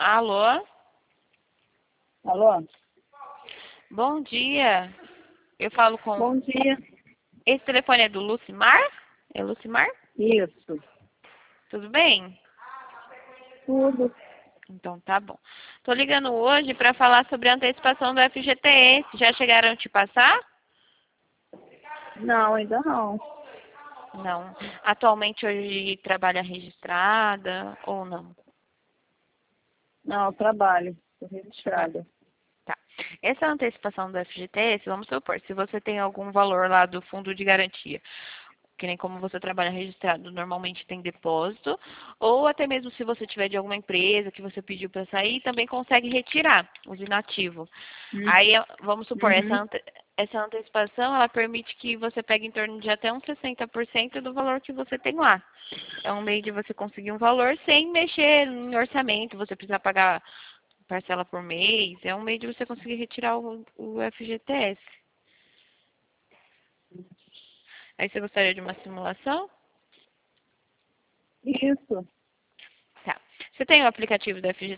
Alô? Alô? Bom dia. Eu falo com... Bom dia. Esse telefone é do Lucimar? É Lucimar? Isso. Tudo bem? Tudo. Então tá bom. Tô ligando hoje para falar sobre a antecipação do FGTS. Já chegaram a te passar? Não, ainda não. Não. Atualmente hoje trabalha registrada ou não? Não, trabalho. Estou registrada. Tá. Essa antecipação do FGTS, vamos supor, se você tem algum valor lá do fundo de garantia, que nem como você trabalha registrado, normalmente tem depósito, ou até mesmo se você tiver de alguma empresa que você pediu para sair, também consegue retirar os inativos. Aí, vamos supor, Uhum. essa antecipação, ela permite que você pegue em torno de até uns 60% do valor que você tem lá. É um meio de você conseguir um valor sem mexer em orçamento, você precisa pagar parcela por mês, é um meio de você conseguir retirar o FGTS. Aí você gostaria de uma simulação? Isso. Tá. Você tem o aplicativo do FGTS?